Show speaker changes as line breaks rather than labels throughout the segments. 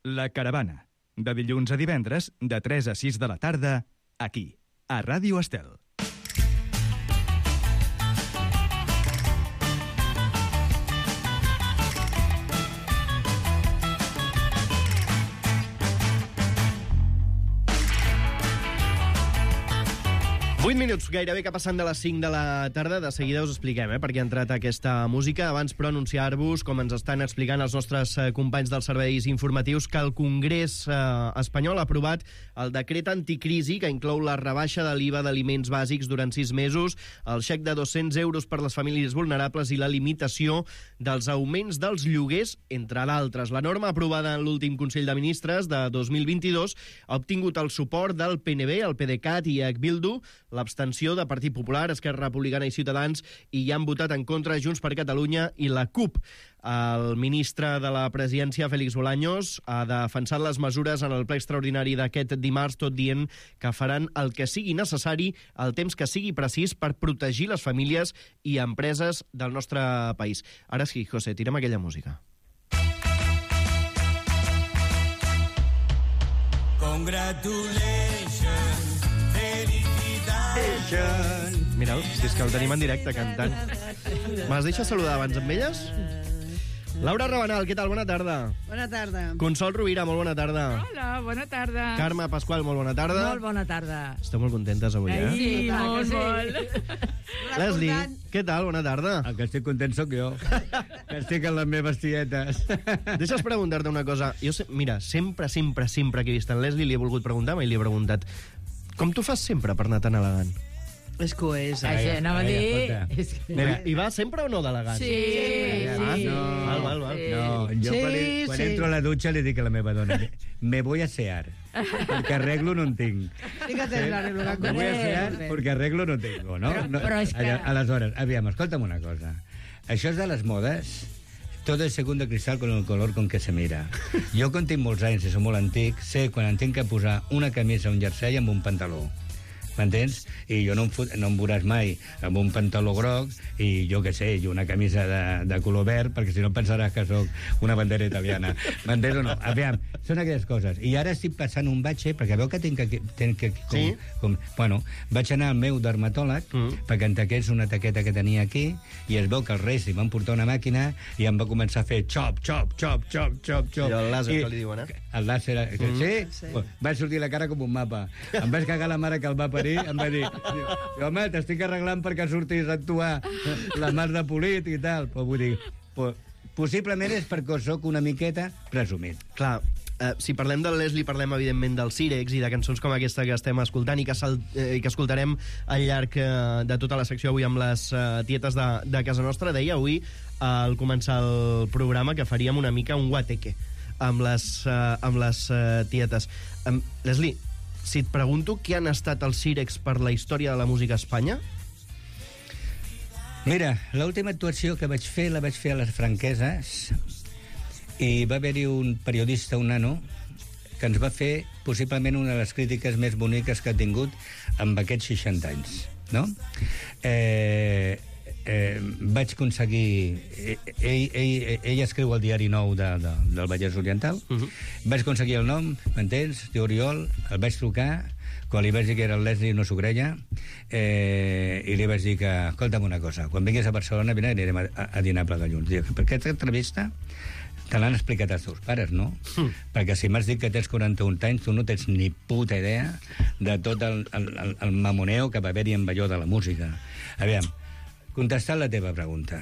La Caravana. De dilluns a divendres, de 3 a 6 de la tarda, aquí, a Ràdio Estel.
Vuit minuts, gairebé que passant de les 5 de la tarda. De seguida us expliquem per què ha entrat aquesta música. Abans, però, anunciar-vos, com ens estan explicant els nostres companys dels serveis informatius, que el Congrés espanyol ha aprovat el decret anticrisi que inclou la rebaixa de l'IVA d'aliments bàsics durant 6 mesos, el xec de 200 euros per les famílies vulnerables i la limitació dels augments dels lloguers, entre d'altres. La norma aprovada en l'últim Consell de Ministres de 2022 ha obtingut el suport del PNB, el PDeCAT i EH Bildu, l'abstenció de Partit Popular, Esquerra Republicana i Ciutadans, i hi han votat en contra Junts per Catalunya i la CUP. El ministre de la Presidència, Félix Bolaños, ha defensat les mesures en el ple extraordinari d'aquest dimarts, tot dient que faran el que sigui necessari, el temps que sigui precís, per protegir les famílies i empreses del nostre país. Ara sí, José, tirem aquella música. Congratulations, mira'l, si és que el tenim en directe cantant. Me'ls deixes saludar abans amb elles? Laura Rabanal, què tal? Bona tarda.
Bona tarda.
Consol Rovira, molt bona tarda.
Hola, bona tarda.
Carme Pasqual, molt bona tarda.
Molt bona tarda.
Esteu molt contentes avui, eh?
Sí, molt,
sí.
molt.
Leslie, què tal? Bona tarda.
El que estic content sóc jo, que estic en les meves tietes.
Deixa'ls preguntar-te una cosa. Jo, mira, sempre que he vist en Leslie li he volgut preguntar, mai li he preguntat. Com tu fas sempre per anar tan elegant?
És que ho és.
Això anava a dir...
Mira, i va sempre o no d'elegant?
Sí, sí.
No, val.
No, jo quan entro a la dutxa li dic a la meva dona, me voy a asear, perquè arreglo no en tinc.
Fíjate, l'arreglo que
Me voy a asear perquè arreglo no tengo, no?
Però és que...
Aleshores, aviam, escolta'm una cosa. Això és de les modes. Todo es segundo cristal con el color con que se mira. Jo, quan tinc molts anys i som molt antic, sé quan em tinc que posar una camisa, un jersei amb un pantaló. M'entens? I jo no em veuràs mai amb un pantaló groc i jo què sé, i una camisa de color verd, perquè si no pensaràs que sóc una bandera italiana. M'entens o no? Aviam, són aquelles coses. I ara estic passant un batxe, perquè veu que tinc que bueno, vaig anar al meu dermatòleg perquè em taqués una taqueta que tenia aquí i es veu que els Reis hi van portar una màquina i em va començar a fer xop.
I el làser que li diuen, eh?
El làser, sí? Va sortir la cara com un mapa. Em vaig cagar la mare que el va parir, em va dir, home, t'estic arreglant perquè surtis a actuar la mar de polit i tal. Però vull dir, possiblement és perquè soc una miqueta presumit.
Clar, si parlem del Leslie, parlem evidentment del Cirex i de cançons com aquesta que estem escoltant i que escoltarem al llarg de tota la secció avui amb les tietes de casa nostra. Deia avui, al començar el programa, que faríem una mica un guateque amb les tietes. Leslie, si et pregunto què han estat els Cirex per la història de la música a Espanya?
Mira, l'última actuació que vaig fer la vaig fer a les Franqueses i va haver-hi un periodista, un nano, que ens va fer possiblement una de les crítiques més boniques que ha tingut amb aquests 60 anys, no? Vaig aconseguir... Ell escriu al Diari Nou del Vallès Oriental. Vaig aconseguir el nom, m'entens? Diu Oriol, el vaig trucar, quan li vaig dir que era el Leslie no s'ho creia, i li vaig dir que, escolta'm una cosa, quan vinguis a Barcelona anirem a dinar a Pla de Llums. Diu, per aquesta entrevista te l'han explicat als teus pares, no? Perquè si m'has dit que tens 41 anys, tu no tens ni puta idea de tot el mamoneo que va haver-hi amb allò de la música. Aviam, contestant la teva pregunta.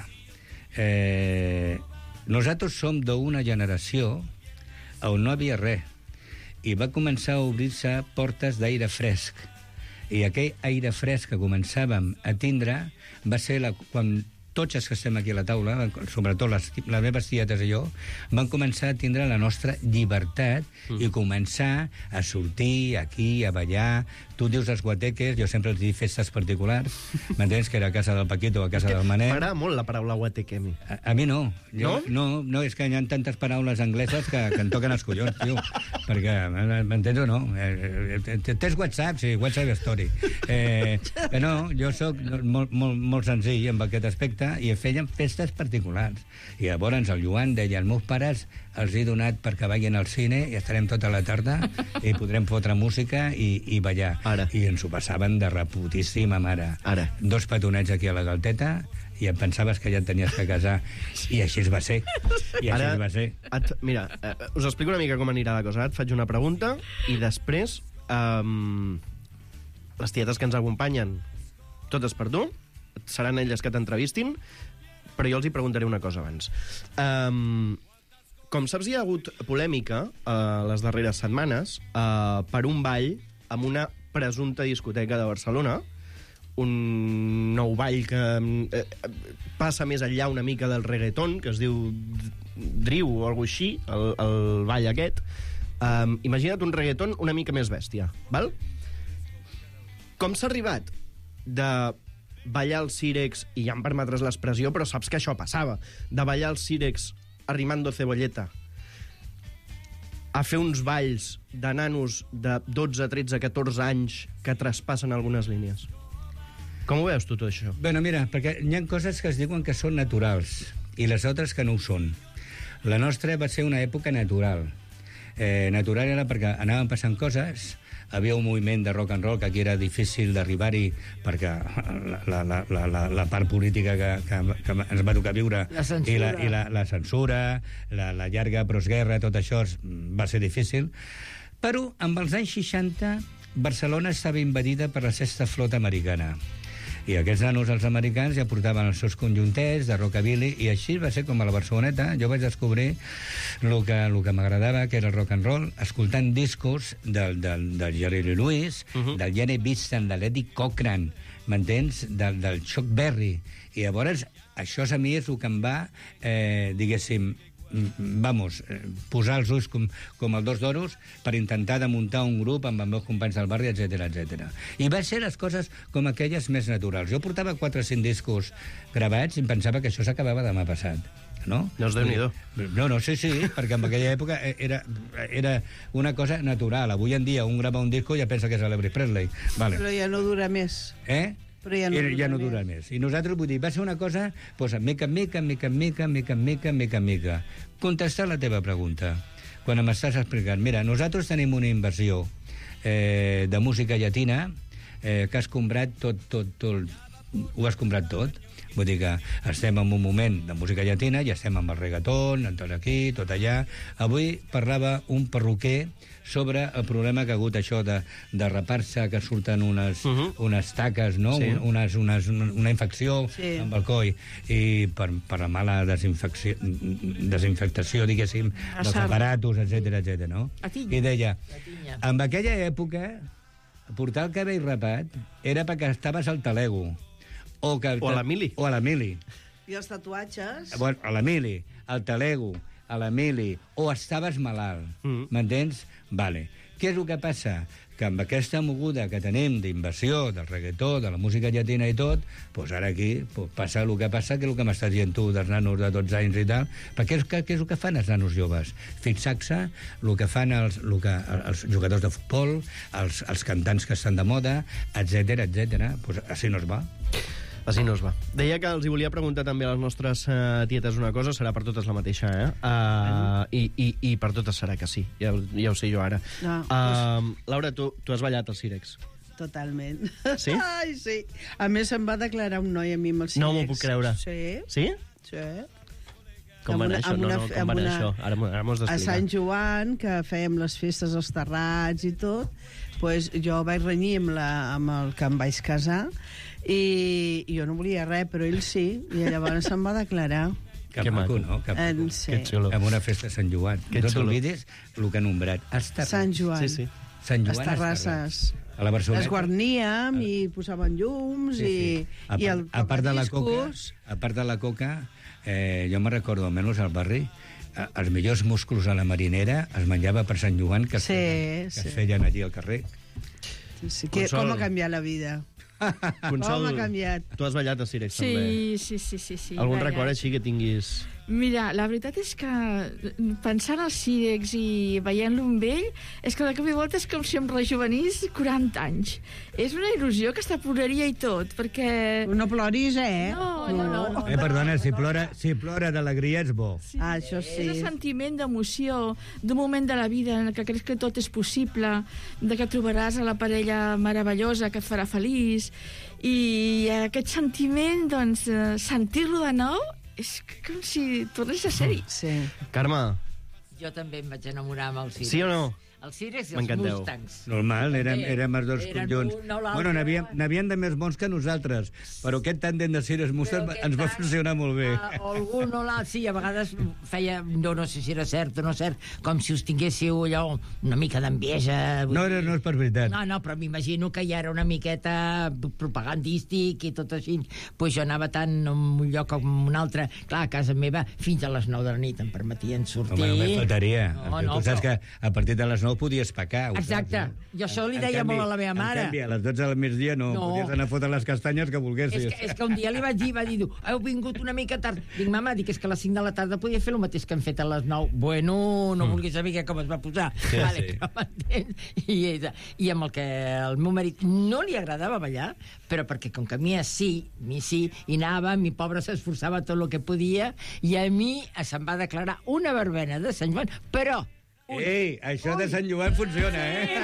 Nosaltres som d'una generació on no havia res i va començar a obrir-se portes d'aire fresc. I aquell aire fresc que començàvem a tindre va ser quan tots els que estem aquí a la taula, sobretot les meves tietes i jo, van començar a tindre la nostra llibertat i començar a sortir aquí, a ballar. Tu dius els guateques, jo sempre els dic festes particulars, m'entens? Que era a casa del Paquito o a casa del Manel.
M'agrada molt la paraula guateque, a mi.
A mi no.
No?
És que hi ha tantes paraules angleses que em toquen els collons, tio. Perquè, m'entens o no? Tens WhatsApp? Sí, WhatsApp Story. No, jo sóc molt senzill amb aquest aspecte. Barceloneta i feien festes particulars. I llavors el Joan deia, els meus pares els he donat perquè vagin al cine i estarem tota la tarda i podrem fotre música i ballar.
Ara.
I ens ho passaven de reputíssima mare.
Ara.
2 petonets aquí a la galteta i em pensaves que ja et tenies que casar. I així es va ser. I així es va ser.
Mira, us explico una mica com anirà la cosa. Ara et faig una pregunta i després les tietes que ens acompanyen, totes per tu, seran elles que t'entrevistin, però jo els hi preguntaré una cosa abans. Com saps, hi ha hagut polèmica les darreres setmanes per un ball amb una presumpta discoteca de Barcelona, un nou ball que passa més enllà una mica del reggaeton, que es diu Driu o alguna així, el ball aquest. Imagina't un reggaeton una mica més bèstia, val? Com s'ha arribat de ballar els Cirex, i ja em permetràs l'expressió, però saps que això passava, de ballar els Cirex arrimando cebolleta, a fer uns balls de nanos de 12, 13, 14 anys que traspassen algunes línies? Com ho veus tu, tot això?
Bueno, mira, perquè hi ha coses que es diuen que són naturals i les altres que no ho són. La nostra va ser una època natural. Natural era perquè anaven passant coses, havia un moviment de rock and roll que aquí era difícil d'arribar-hi perquè la part política que ens va tocar viure
La censura.
i la censura, la llarga postguerra, tot això va ser difícil. Però amb els anys 60 Barcelona estava invadida per la sexta flota americana. I aquests nanos, els americans, ja portaven els seus conjunters de rockabilly, i així va ser com a la Barceloneta. Jo vaig descobrir el que m'agradava, que era el rock and roll, escoltant discos del Jerry Lee Lewis, del Jenny Beeston, de l'Eddie Cochran, m'entens? Del Chuck Berry. I llavors, això a mi és el que em va, diguéssim, posar els ulls com el dos d'oros per intentar de muntar un grup amb els meus companys del barri, etc. I va ser les coses com aquelles més naturals. Jo portava 4 o 5 discos gravats i em pensava que això s'acabava demà passat. No?
No és Déu-n'hi-do.
No, sí, perquè en aquella època era una cosa natural. Avui en dia un grava un disco i ja pensa que és Elvis Presley. Vale.
Però ja no dura més. Però
ja no dura més. I nosaltres, vull dir, va ser una cosa, doncs, mica en mica. Contestar la teva pregunta, quan m'estàs explicant. Mira, nosaltres tenim una inversió de música llatina que ha escombrat tot. Ho ha escombrat tot. Vull dir que estem en un moment de música llatina i estem amb el reggaeton, tot aquí, tot allà. Avui parlava un perruquer sobre el problema que ha hagut això de rapar-se, que surten unes taques, no?
Sí.
Una infecció amb el coll, i per la mala desinfectació, diguéssim, dels aparatos, etc. No? I deia, en aquella època, portar el cabell rapat era perquè estaves al talego. O a la mili.
I els tatuatges?
Bueno, a la mili, al talego, a la mili, o estaves malalt, m'entens? Vale. Què és el que passa? Que amb aquesta moguda que tenim d'invasió del reggaetó, de la música llatina i tot, doncs ara aquí passa el que passa, que és el que m'estàs dient tu dels nanos de 12 anys i tal, perquè què és el que fan els nanos joves? Fixar-se el que fan els jugadors de futbol, els cantants que estan de moda, etc. Doncs així no es va.
Així no es va. Deia que els hi volia preguntar també a les nostres tietes una cosa, serà per totes la mateixa, I per totes serà que sí, ja ho sé jo ara.
No,
Laura, tu has ballat al Cirex?
Totalment.
Sí?
Ai, sí. A més, em va declarar un noi a mi amb el Cirex.
No m'ho puc creure.
Sí.
Sí?
Sí.
Com va anar això? Com va anar això? Ara m'ho has d'explicar.
A Sant Joan, que fèiem les festes als terrats i tot, doncs jo vaig renyir amb el que em vaig casar, i jo no volia res, però ell sí, i llavors se'm va declarar.
Que maco, no? Que maco.
Sí.
Que xulo.
Amb una festa a Sant Joan. No t'olvidis el que ha nombrat.
Sant Joan.
Sí.
Sant Joan,
les terrasses.
A la Barceloneta.
Les guarníem i posaven llums i el
a part de la coca,
tocadiscos.
a part de la coca, jo me recordo, almenys al barri, els millors musclos a la marinera es menjava per Sant Joan que es feien allí al carrer.
Sí. Com ha canviat la vida?
Consol,
com ha canviat?
tu has ballat a Cirex, també.
Sí.
Algun record així que tinguis...
Mira, la veritat és que pensant al Cirex i veient-lo amb ell, és que de cop i volta és com si em rejuvenís 40 anys. És una il·lusió que està ploraria i tot, perquè...
No ploris,
No.
Perdona, si plora d'alegria és bo.
Sí,
això sí.
És el sentiment d'emoció, d'un moment de la vida en què creus que tot és possible, de que trobaràs a la parella meravellosa que et farà feliç, i aquest sentiment, doncs, sentir-lo de nou és com si tornés a ser-hi.
Sí.
Carme,
Jo també em vaig enamorar amb el Cirex.
sí o no?
El Cirex i els
M'encanteu.
Mustangs.
Normal, érem els dos
Eren
conjunts.
un, no l'altre.
Bueno, n'havien de més bons que nosaltres, però aquest tàndem de Cirex Mustang ens va funcionar molt bé.
O algú no l'ha... Sí, a vegades feia... No sé si era cert o no cert, com si us tinguéssiu allò una mica d'enveja.
No és per veritat.
No, però m'imagino que ja era una miqueta propagandístic i tot així. Pues jo anava tant en un lloc com un altre. Clar, a casa meva, fins a les 9 de la nit em permetien sortir.
Home, només faltaria.
No,
Tu saps
però-
que a partir de les 9 podies pecar. Ho
Exacte.
Saps,
Jo això li deia molt a la meva mare.
En canvi, a les 12 del migdia no. Podies anar a fotre les castanyes que volguessis.
És que un dia li vaig dir, va dir, heu vingut una mica tard. Dic, mama, és que a les 5 de la tarda podia fer el mateix que hem fet a les 9. Bueno, no vulguis saber com es va posar.
Sí,
vale,
sí.
però m'entens? I amb el que el meu marit no li agradava ballar, però perquè com que a mi sí, i anava, mi pobre s'esforçava tot el que podia, i a mi se'm va declarar una verbena de Sant Joan, però...
Ei, això de Sant Joan funciona,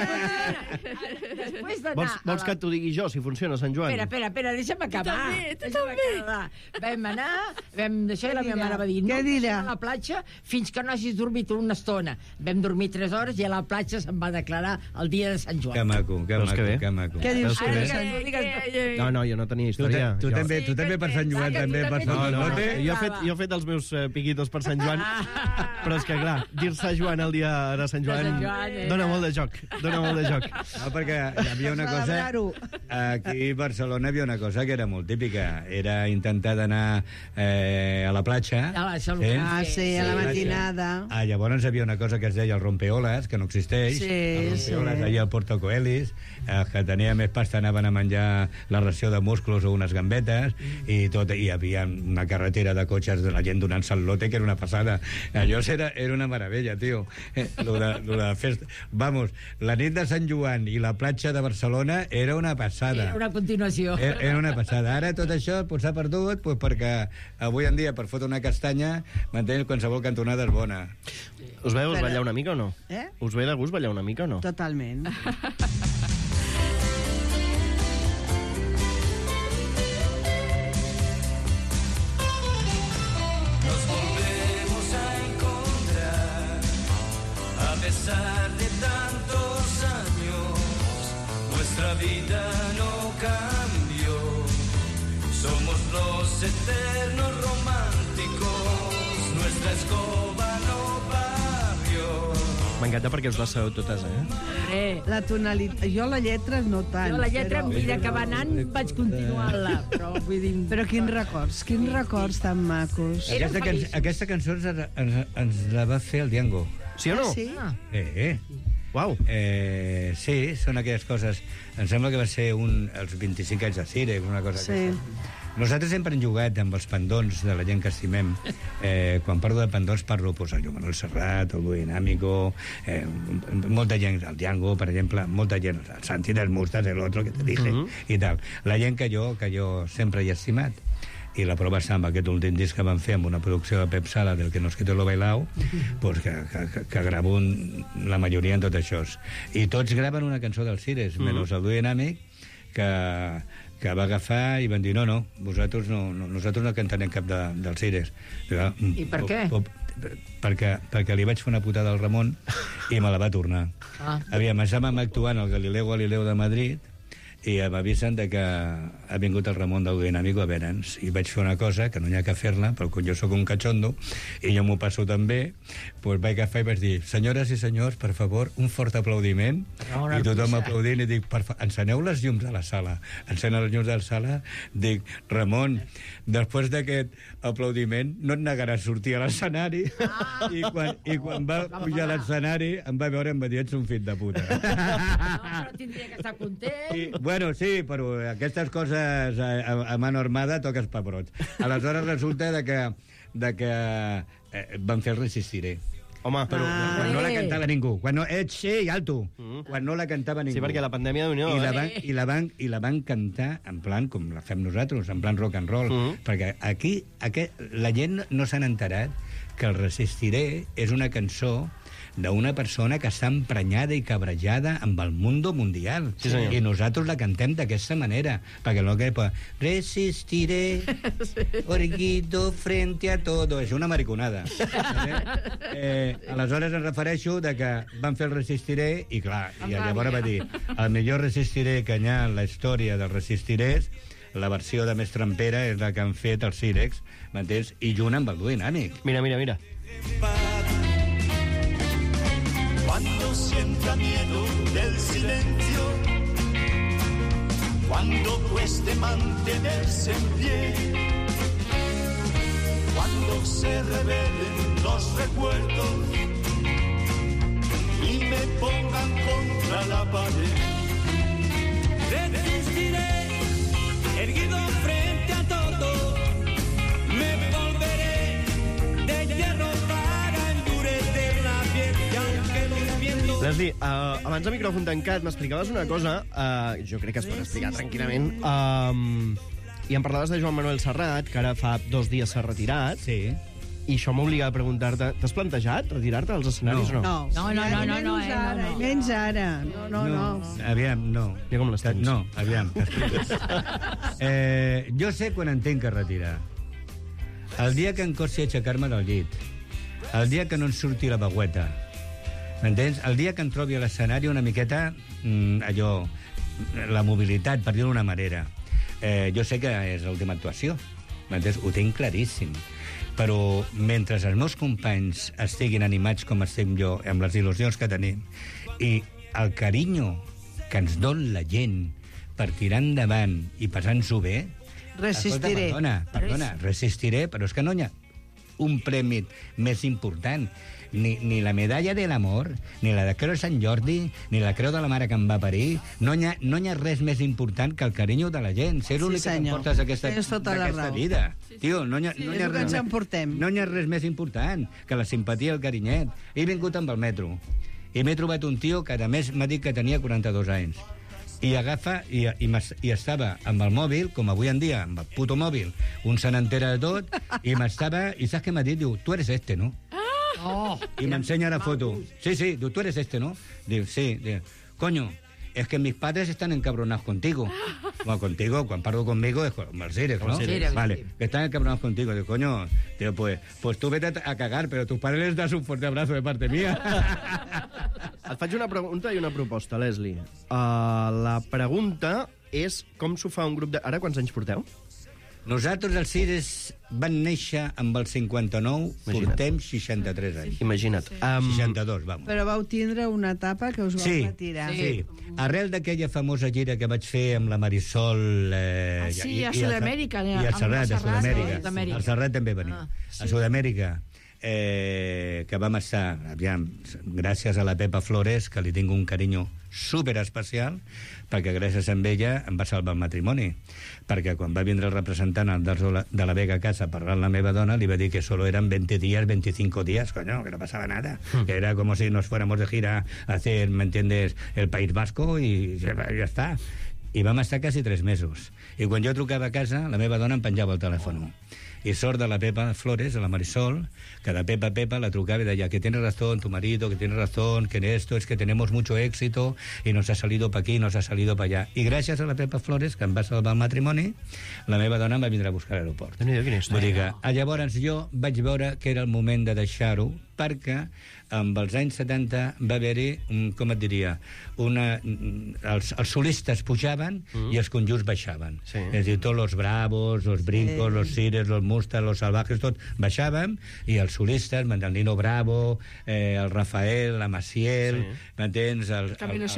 Després d'anar...
Vols que t'ho digui jo, si funciona Sant Joan?
Espera, deixa'm acabar.
Tu
Deixa'm
també.
acabar. Vam anar, vam deixar i la meva mare va dir
Què
no
dirà?
a la platja fins que no hagis dormit una estona. Vam dormir 3 hores i a la platja se'm va declarar el dia de Sant Joan.
Que maco, que
Veus que bé?
maco, que maco.
Què dius?
Veus que bé?
no digues...
No, jo no tenia
Tu,
història.
tu,
Jo-
també, tu també per Sant Joan,
que tu
també per
també
Sant
No,
Joan.
no,
No té?
jo he fet els meus piquitos per Sant Joan, però és que, clar, dir-se Joan el dia de Sant Joan
Sant Joan,
dona molt de joc, dona molt de joc.
No, perquè hi havia una cosa...
Celebrar-ho.
Aquí a Barcelona hi havia una cosa que era molt típica. Era intentar d'anar a la platja.
A la Salut.
sí?
Ah, sí, a la
Sí.
matinada.
Llavors hi havia una cosa que es deia el rompeoles, que no existeix.
Sí,
el rompeoles,
sí.
allà al Porto Coelis, que tenia més pasta anaven a menjar la ració de musclos o unes gambetes, i tot, i hi havia una carretera de cotxes de la gent donant-se el lote, que era una passada. Allò era una meravella, tio. Lo de festa... Vamos, la nit de Sant Joan i la platja de Barcelona era una passada.
Era una continuació.
Era una passada. Ara tot això s'ha perdut perquè avui en dia per fotre una castanya m'entens, qualsevol cantonada és bona.
Us ve de gust ballar una mica o no?
Eh?
Us ve de gust ballar una mica o no?
Totalment.
Nos volvemos a encontrar a pesar de tantos años. Nuestra vida no cambió. Somos los eternos románticos. Nuestra escoba no barrió.
M'encanta perquè us les sabeu totes,
La tonalitat... Jo la lletra no tant.
Jo la lletra, a
però...
mesura que va anant, vaig continuant-la, però vull dir...
Però quins records tan macos.
Érem feliços.
Aquesta cançó ens la va fer el Diango.
Sí o no?
Sí?
Uau.
Sí, són aquelles coses. Em sembla que va ser els 25 anys de Cirex, una cosa
Sí.
aquesta. Nosaltres sempre hem jugat amb els pendons de la gent que estimem. Quan parlo de pendons parlo el Manuel Serrat, el Duo Dinámico, molta gent, el Django, per exemple, molta gent, el Santi del Mustas, el otro que te dije, i tal. La gent que jo sempre he estimat. I la prova està amb aquest últim disc que van fer amb una producció de Pep Sala del que nos quito lo bailao, pues que gravo la majoria en tot això. I tots graven una cançó del Cirex, menys el Duo Dinàmic, que va agafar i van dir no, nosaltres no cantarem cap del Cirex.
I per què?
Perquè li vaig fer una putada al Ramon i me la va tornar. Aviam, estàvem actuant al Galileo de Madrid i m'avisen de que ha vingut el Ramon del Dinàmico a veure'ns i vaig fer una cosa que no hi ha que fer-la, però com jo sóc un cachondo i jo m'ho passo també, doncs vaig agafar i vaig dir, senyores i senyors, per favor, un fort aplaudiment,
Ramon
i tothom
Arpissa.
aplaudint i dic, enceneu les llums de la sala. Encenen les llums de la sala, dic, Ramon, després d'aquest aplaudiment no et negaràs a sortir a l'escenari, i quan va pujar a l'escenari em va veure i em va dir, ets un fill de puta.
No, però tindria que estar content.
Bueno, sí, però aquestes coses a mano armada toques pebrots. Aleshores resulta de que de que van fer el Resistiré.
Home, però...
Quan no la cantava ningú. Quan no, sí, alto. Quan no la cantava ningú.
Sí, perquè la pandèmia d'Unió...
I la van cantar en plan com la fem nosaltres, en plan rock and roll. Perquè aquí la gent no s'han enterat que el Resistiré és una cançó d'una persona que està emprenyada i cabrejada amb el mundo mundial.
Sí, senyor.
I nosaltres la cantem d'aquesta manera, perquè no que resistiré, orguido frente a todo. És una mariconada. Aleshores em refereixo de que van fer el Resistiré i, clar, i llavors va dir el millor Resistiré que hi ha en la història dels Resistirés, la versió de més trampera és la que han fet els Sirex, m'entens? I junt amb el duo dinàmic.
Mira, mira, mira.
Cuando sienta miedo del silencio, cuando cueste mantenerse en pie, cuando se revelen los recuerdos y me pongan contra la pared, resistiré, erguido frente a todo, me volveré de hierro para endurecer la piel, y aunque los vientos...
Leslie, abans de micròfon tancat m'explicaves una cosa, jo crec que es pot explicar tranquil·lament, i em parlaves de Joan Manuel Serrat, que ara fa 2 dies s'ha retirat,
Sí.
i això m'obliga a preguntar-te, t'has plantejat retirar-te als escenaris o no?
No.
Menys ara. No.
Aviam, no.
Ja com les tens.
No, aviam. Jo sé quan em tinc que retirar. El dia que em costi aixecar-me del llit. El dia que no em surti la veueta. M'entens? El dia que em trobi a l'escenari una miqueta, allò, la mobilitat, per dir-ho d'una manera. Jo sé que és l'última actuació. M'entens? Ho tinc claríssim. Però mentre els meus companys estiguin animats com estic jo, amb les il·lusions que tenim, i el carinyo que ens dona la gent per tirar endavant i passant-s'ho bé...
Resistiré.
Escolta, perdona, resistiré, però és que no hi ha un premi més important. Ni la medalla de l'amor, ni la de Creu de Sant Jordi, ni la Creu de la Mare que em va parir. No hi ha res més important que el carinyo de la gent. Ser l'únic que t'emportes d'aquesta vida. Tio, no hi ha res més important que la simpatia i el carinyet. He vingut amb el metro i m'he trobat un tio que, a més, m'ha dit que tenia 42 anys. I agafa i estava amb el mòbil, com avui en dia, amb el puto mòbil, un se n'entera de tot, i saps què m'ha dit? Diu, tu eres este, no? Y me enseña la foto. Sí, diu, tú eres este, ¿no? Digo, sí. Digo, coño, es que mis padres están encabronados contigo. Bueno, contigo, cuando parlo conmigo, es con los Sirex, ¿no? Vale, que están encabronados contigo. Digo, coño, tío, pues tú vete a cagar, pero a tus padres les das un fuerte abrazo de parte mía.
Et faig una pregunta i una proposta, Leslie. La pregunta és com s'ho fa un grup de... Ara quants anys porteu?
Nosaltres, els Sirex, van néixer amb el 59, portem 63 anys.
Imagina't.
62, vamos.
Però vau tindre una etapa que us vau retirar.
Sí. Arrel d'aquella famosa gira que vaig fer amb la Marisol...
a Sud-amèrica.
I a Serrat, a Sud-amèrica. El Serrat també venia. A Sud-amèrica, que vam estar, aviam, gràcies a la Pepa Flores, que li tinc un carinyo superespecial, perquè gràcies a ella em va salvar el matrimoni. Perquè quan va vindre el representant de la Vega a casa a parlar amb la meva dona, li va dir que solo eran 20 días, 25 días, coño, que no pasaba nada. Que era como si nos fuéramos de gira a hacer, ¿me entiendes?, el País Vasco y ya está. I vam estar quasi 3 mesos. I quan jo trucava a casa, la meva dona em penjava el telèfon. Y sort de la Pepa Flores, de la Marisol, cada Pepa la trucaba y decía que tienes razón tu marido, que tienes razón, que en esto es que tenemos mucho éxito y nos ha salido para aquí, nos ha salido para allá. I gràcies a la Pepa Flores, que em va salvar el matrimoni, la meva dona em va vindre a buscar a l'aeroport. Vull dir que llavors jo vaig veure que era el moment de deixar-ho, perquè amb els anys 70 va haver-hi, com et diria, els solistes pujaven i els conjunts baixaven.
Sí.
És a dir, tots los bravos, los brincos, los Sirex, los Mustas, los salvajes, tot baixàvem, i els solistes, el Nino Bravo, el Rafael, la Maciel, m'entens? El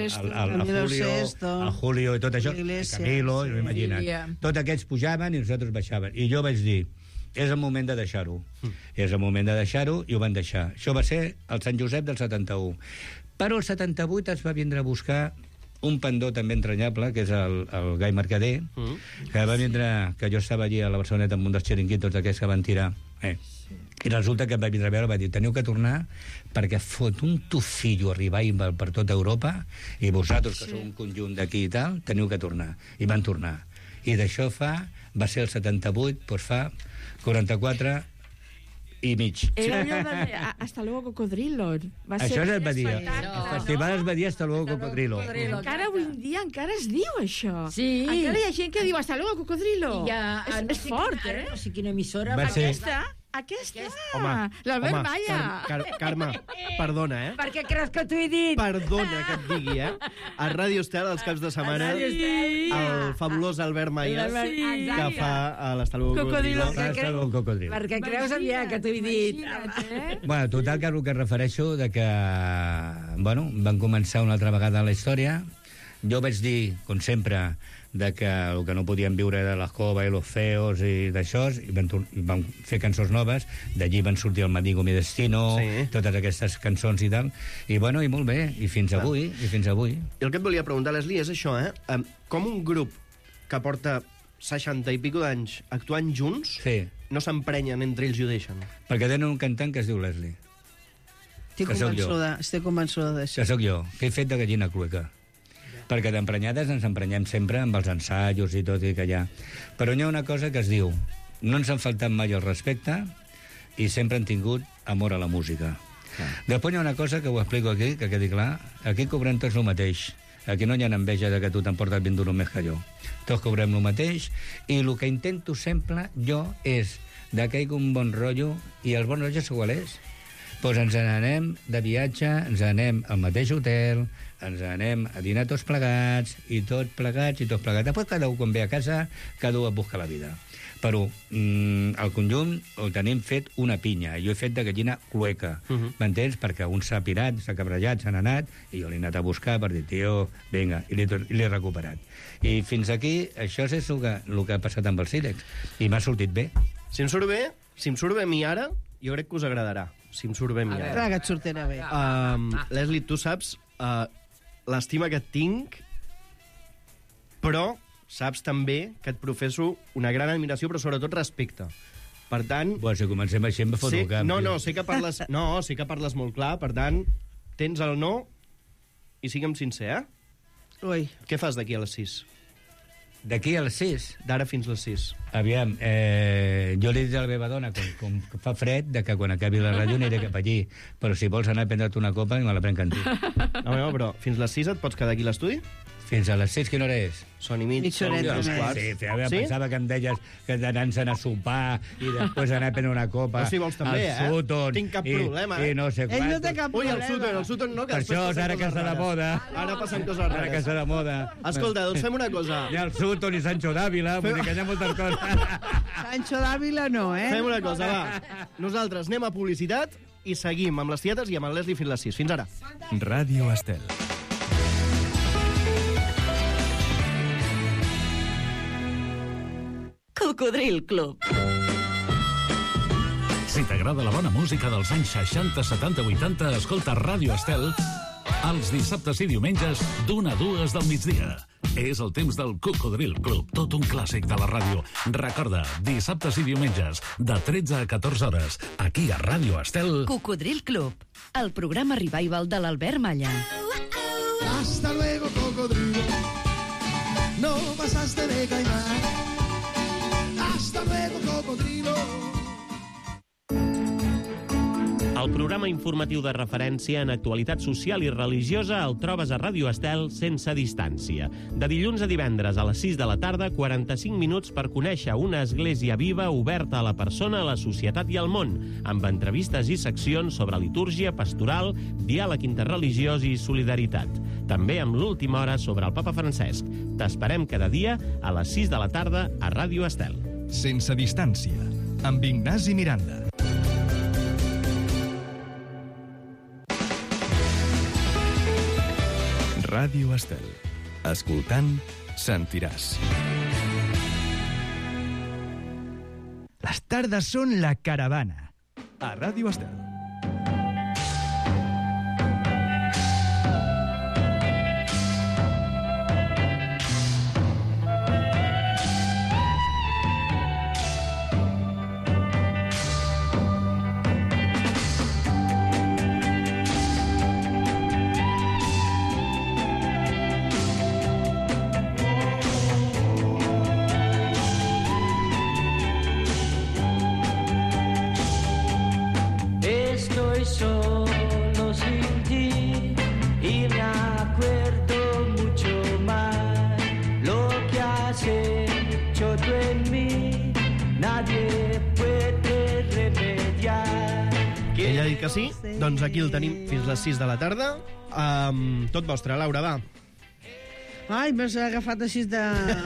Julio i tot això, el Camilo, imagina't. Tots aquests pujaven i nosaltres baixàvem. I jo vaig dir, és el moment de deixar-ho. És el moment de deixar-ho, i ho van deixar. Això va ser el Sant Josep del 71. Però el 78 es va vindre a buscar un pendó també entranyable, que és el Gai Mercader, que va vindre, que jo estava allí a la Barceloneta amb un dels xiringuitos d'aquests que van tirar. I resulta que va vindre a veure, va dir, teniu que tornar perquè fot un tufillo arribar per tota Europa i vosaltres, que sou un conjunt d'aquí i tal, teniu que tornar. I van tornar. I d'això va ser el 78, doncs fa 44 i mig.
Era allò de Hasta luego, cocodrilo.
Això es va dir. El festival es va dir Hasta luego, cocodrilo.
Encara avui en dia encara es diu això.
Sí.
Encara hi ha gent que diu Hasta luego, cocodrilo. És fort,
No sé quina emissora...
Va ser...
Aquesta.
Home,
L'Albert Malla.
Carme, perdona,
Per què creus que t'ho he dit?
Perdona que et digui, A Ràdio Estel, els caps de setmana, el fabulós Albert Malla, que fa a l'Estaló Cocodrilo.
Per què creus aviat que t'ho he dit?
Bueno, total, que el que refereixo de que, bueno, van començar una altra vegada la història. Jo vaig dir, com sempre, de que el que no podien viure era l'Escova i los feos i d'això, i van fer cançons noves, d'allí van sortir el M'adigo mi destino, totes aquestes cançons i tal, i bueno, i molt bé, i fins avui.
I el que et volia preguntar, Leslie, és això, com un grup que porta 60 i pico d'anys actuant junts, no s'emprenyen entre ells i ho deixen?
Perquè tenen un cantant que es diu Leslie.
Estic convençuda d'això.
Que sóc jo, que he fet de gallina clueca. Perquè d'emprenyades ens emprenyem sempre amb els ensaios i tot i que hi ha. Però hi ha una cosa que es diu, no ens han faltat mai el respecte i sempre han tingut amor a la música. Després hi ha una cosa que ho explico aquí, que quedi clar, aquí cobrem tots el mateix. Aquí no hi ha enveja de que tu t'emportes 20 duros més que jo. Tots cobrem el mateix i el que intento sempre jo és de que hi hagi un bon rotllo, i el bon rotllo és qual és? Doncs ens n'anem de viatge, ens anem al mateix hotel, ens anem a dinar tots plegats, i tots plegats. Després cada un, quan ve a casa, cada un busca la vida. Però el conjunt el tenim fet una pinya. Jo he fet de gallina clueca, m'entens? Perquè un s'ha pirat, s'ha cabrejat, s'ha anat, i jo l'he anat a buscar per dir, tio, vinga, i l'he recuperat. I fins aquí, això és el que ha passat amb el Sílex. I m'ha sortit bé.
Si em surt bé a mi ara, jo crec que us agradarà. Si em surt bé a mi ara.
Clar que et sortirà bé.
Leslie, tu saps l'estima que et tinc, però saps també que et professo una gran admiració, però sobretot respecte. Per tant...
Bueno, si comencem així em foto el camp.
Sé que parles molt clar, per tant, tens el no i sigue'm sincer,
Ui.
Què fas d'aquí a les 6?
D'aquí a les 6?
D'ara fins les 6.
Aviam, jo li he dit a la meva dona, com fa fred, de que quan acabi la ràdio aniré cap allí. Però si vols anar a prendre't una copa, me la prenc amb tu.
No, però fins les 6 et pots quedar aquí a l'estudi?
Fins a les 6, quina hora és?
Són i mig,
Mitja horeta
són 2
més.
quarts.
Sí, pensava que em deies que d'anar-se'n a sopar i després anar a prendre una copa.
No, si vols també,
Sutton,
Tinc cap problema,
I no sé
Ell no té
quant.
cap
Ui,
problema.
el Sutton no, que
Per
després
això
passen
ara que
coses
està de
rares.
moda.
Ara passen coses
Ara que
rares.
està de moda.
Escolta, doncs fem una cosa.
Hi ha el Sutton i Sancho d'Àvila, vull dir que hi ha moltes coses.
Sancho d'Àvila no,
Fem una cosa, va. Nosaltres anem a publicitat i seguim amb les tietes i amb el Leslie fins les 6. Fins ara.
Ràdio Estel.
Cocodril Club.
Si t'agrada la bona música dels anys 60, 70, 80, escolta Ràdio Estel els dissabtes i diumenges d'1 a 2 del migdia. És el temps del Cocodril Club, tot un clàssic de la ràdio. Recorda, dissabtes i diumenges, de 13 a 14 hores, aquí a Ràdio Estel.
Cocodril Club, el programa revival de l'Albert Malla.
Hasta luego, cocodrilo. No pasaste de caimán. Hasta luego, cocodrilo.
El programa informatiu de referència en actualitat social i religiosa el trobes a Ràdio Estel sense distància. De dilluns a divendres a les 6 de la tarda, 45 minuts per conèixer una església viva oberta a la persona, a la societat i al món, amb entrevistes i seccions sobre litúrgia, pastoral, diàleg interreligiós i solidaritat. També amb l'última hora sobre el Papa Francesc. T'esperem cada dia a les 6 de la tarda a Ràdio Estel.
Sense distància, amb Ignasi Miranda. Ràdio Estel. Escoltant, sentiràs. Les tardes són la caravana. A Ràdio Estel.
que sí? Doncs aquí el tenim fins les 6 de la tarda. Tot vostre, Laura, va.
Ai, m'has agafat així de...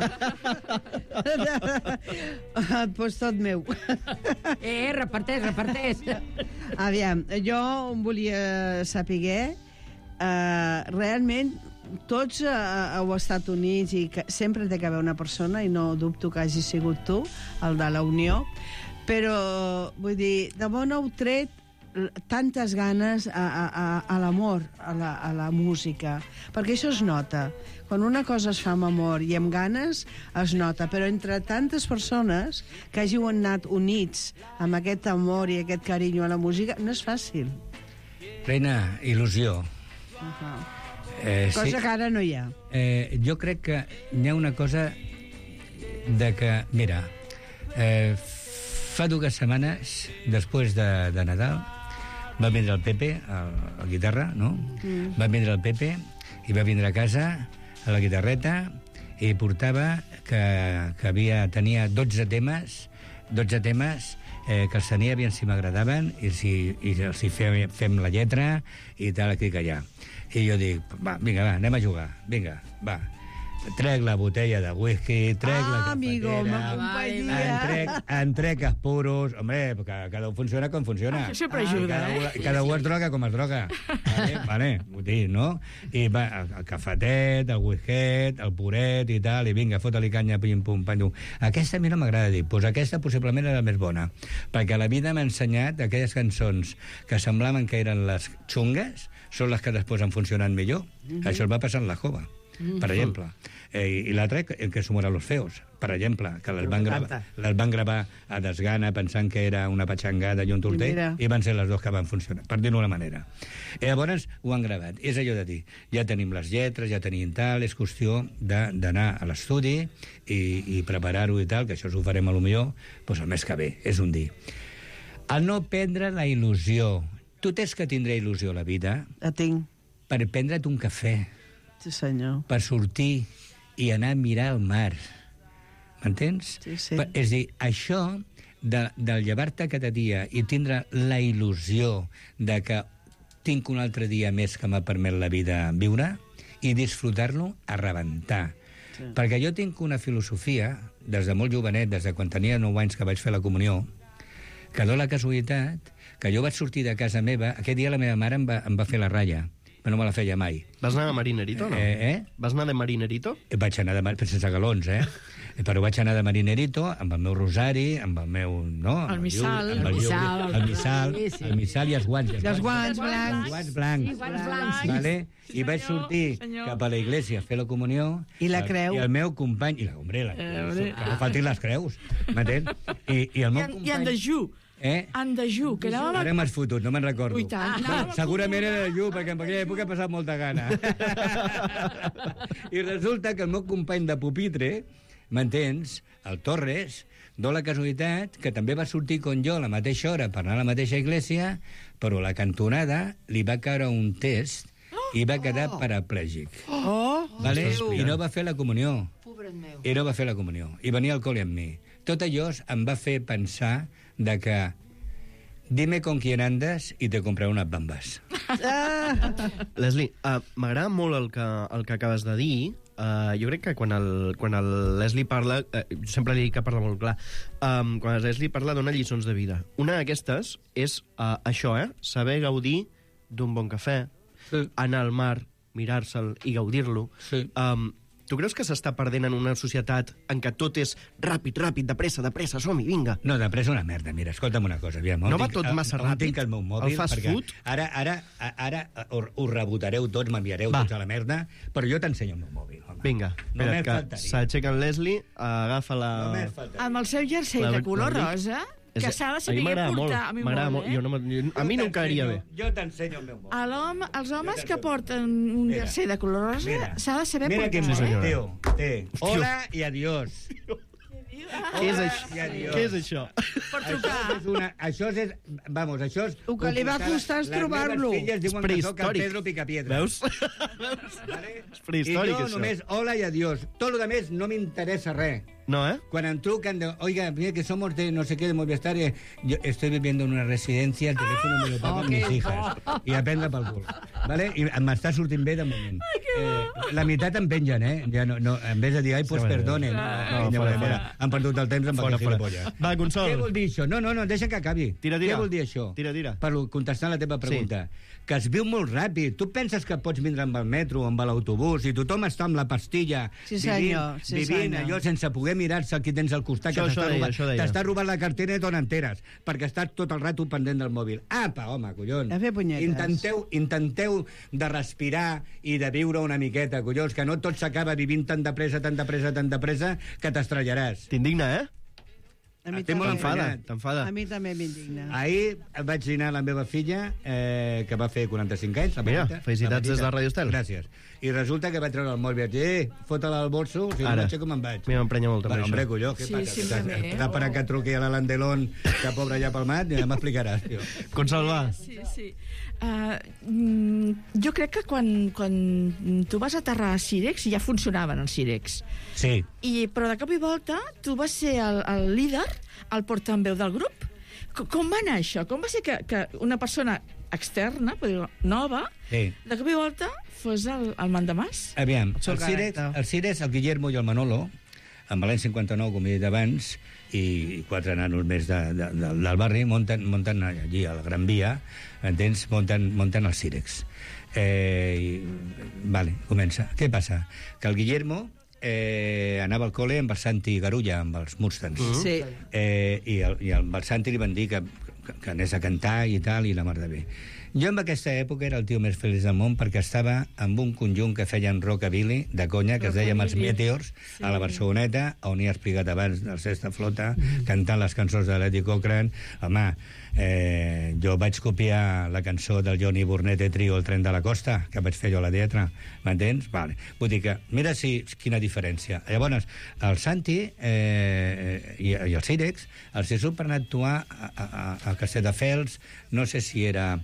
Pues tot meu.
Reparteix.
Aviam, jo volia saber... realment, tots heu estat units i sempre té que haver una persona, i no dubto que hagi sigut tu, el de la Unió, però, vull dir, de bon heu tret tantes ganes a l'amor, a la música, perquè això es nota. Quan una cosa es fa amb amor i amb ganes, es nota, però entre tantes persones que hàgiu anat units amb aquest amor i aquest carinyo a la música, no és fàcil.
Reina, il·lusió.
Cosa que ara no hi ha.
Jo crec que hi ha una cosa de que, mira, fa 2 setmanes, després de Nadal, va vindre el Pepe, a la guitarra, no? Va vindre el Pepe i va vindre a casa a la guitarreta i portava que tenia 12 temes que els tenia, aviam si m'agradaven i els fem la lletra i tal, aquí que allà. I jo dic, vinga, anem a jugar, vinga, va. Trec la botella de whisky, trec la cafetera, entrec els puros... Hombre, cada un funciona com funciona.
Això sempre ajuda,
Cada un es droga com es droga. Vale, vull dir, no? I va, el cafetet, el whisket, el puret i tal, i vinga, fota-li canya, pim-pum, pam-pum. Aquesta a mi no m'agrada dir, doncs aquesta possiblement era la més bona, perquè la vida m'ha ensenyat aquelles cançons que semblaven que eren les xungues, són les que després han funcionat millor. Això el va passar en la Jova, per exemple. I l'altre, que som Los Feos, per exemple, que les van gravar a desgana pensant que era una patxangada i un tortell, i van ser les dues que van funcionar, per dir-ho d'una manera. I llavors ho han gravat. És allò de dir, ja tenim les lletres, ja tenim tal, és qüestió d'anar a l'estudi i preparar-ho i tal, que això ho farem a lo millor el mes que ve, és un dir. El no perdre la il·lusió. Tu tens que tindre il·lusió a la vida.
La tinc.
Per prendre't un cafè.
Sí, senyor.
Per sortir i anar a mirar el mar. M'entens?
Sí, sí.
És a dir, això del llevar-te cada dia i tindre la il·lusió de que tinc un altre dia més que m'ha permet la vida viure i disfrutar-lo a rebentar. Sí. Perquè jo tinc una filosofia, des de molt jovenet, des de quan tenia 9 anys que vaig fer la comunió, que dona la casualitat que jo vaig sortir de casa meva, aquest dia la meva mare em va fer la ratlla, però no me la feia mai.
Vas anar de marinerito, no? Vas anar de marinerito?
Vaig anar de marinerito, sense galons, però vaig anar de marinerito amb el meu rosari, amb el meu... No?
El missal.
El missal i els guants.
Els guants blancs.
Guants blancs. Vale? I vaig sortir cap a la iglesia a fer la comunió.
I la creu.
I el meu company... I la ombrela. Que no faltin les creus. M'entens? I el meu company...
I en dejú. En dejú, que anàvem...
Ara m'has fotut, no me'n recordo.
Ui, tant.
Segurament era dejú, perquè en aquella època he passat molta gana. I resulta que el meu company de pupitre, m'entens, el Torres, dona la casualitat que també va sortir com jo a la mateixa hora per anar a la mateixa iglesia, però a la cantonada li va caure un test i va quedar paraplègic. Vale? I no va fer la comunió.
Pobret meu.
I no va fer la comunió. I venia al col·le amb mi. Tot allò em va fer pensar de que dime con quién andas i te compraré unes bambes.
Leslie, m'agrada molt el que acabes de dir. Jo crec que quan el Leslie parla, sempre li dic que parla molt clar, quan el Leslie parla dona lliçons de vida. Una d'aquestes és això, saber gaudir d'un bon cafè, anar al mar, mirar-se'l i gaudir-lo.
Sí.
Tu creus que s'està perdent en una societat en què tot és ràpid, de pressa, som-hi, vinga?
No, de pressa una merda. Mira, escolta'm una cosa. Aviam,
no va tot massa ràpid?
Tinc el meu mòbil,
el fast food?
Ara us rebotareu tots, m'enviareu tots a la merda, però jo t'ensenyo el meu mòbil. Home.
Vinga, espera't que s'aixeca en Leslie, agafa la...
Amb el seu jersei de color rosa... Que s'ha de saber portar. A mi m'agrada molt.
A mi no em quedaria bé.
Jo t'ensenyo el meu mòbil.
Els homes que porten un jersei de color rosa s'ha de saber portar.
Mira quin moment, té. Hola i adiós.
Què és això?
Per trucar.
Això és... Vamos, això és...
El que li va costar és trobar-lo.
Les meves filles diuen que soc el Pedro Picapiedra.
Veus?
Vale?
És prehistòric,
això. I jo només hola i adiós. Tot el que més no m'interessa res.
No, ¿eh?
Cuando em trucan, oiga, mira que somos de no sé qué, de Movistar, yo estoy viviendo en una residencia, el teléfono me lo pagan mis hijas, i a prendre pel cul. Vale? I m'està sortint bé de moment. La meitat em pengen, Ja no, en vez de dir, ai, pues perdone. Han perdut el temps amb el gilipolles.
Va, Consol.
Què vol dir això? No, deixa que acabi.
Tira.
Què vol dir això?
Tira.
Per contestar la teva pregunta. Que es viu molt ràpid. Tu penses que pots vindre amb el metro o amb l'autobús i tothom està amb la pastilla vivint allò sense poder mirar-se qui tens al costat, que t'està robant la cartera i t'on enteres, perquè estàs tot el rato pendent del mòbil. Apa, home, collons.
A fer punyetes.
Intenteu de respirar i de viure una miqueta, collons, que no tot s'acaba vivint tan de pressa, que t'estrellaràs.
T'indigna,
A mi
T'enfada.
A mi també m'indigna.
Ahir vaig dinar la meva filla, que va fer 45 anys.
Mira, felicitats des de Radio Estel.
Gràcies. I resulta que vaig treure el mòbil i vaig dir, fota-la al bolso, si no vaig com em vaig.
Mira, m'emprenya molt, també,
hombre, colló, què passa? Està per que truqui a la Landelón, que pobre ja palmat, ja m'explicaràs, tio.
Consol, va.
Sí. Jo crec que quan tu vas aterrar a Cirex ja funcionaven els Cirex.
Sí.
Però de cop i volta tu vas ser el líder, el portaveu del grup. Com va anar això? Com va ser que una persona externa, nova, de cop i volta fos el mandamàs?
Aviam, el Cirex, el Guillermo i el Manolo, amb València 59, com he dit abans, i 4 nanos més del barri, munten allí a la Gran Via, entens? Munten el Cirex. Vale, comença. Què passa? Que el Guillermo anava al col·le amb el Santi Garulla, amb els Mustangs.
Sí.
I al Santi li van dir que anés a cantar i tal, i la mar de bé. Jo en aquesta època era el tio més feliç del món perquè estava amb un conjunt que feien rockabilly, de conya, que es deia Els Meteors, a la Barceloneta, on hi ha explicat abans del Sexta Flota, cantant les cançons de l'Eddie Cochran. Home, jo vaig copiar la cançó del Johnny Burnette Trio, El tren de la costa, que vaig fer jo la lletra, m'entens? Vale. Vull dir que, mira quina diferència. Llavors, el Santi i el Cirex els hi surt per anar a actuar a Castelldefels, no sé si era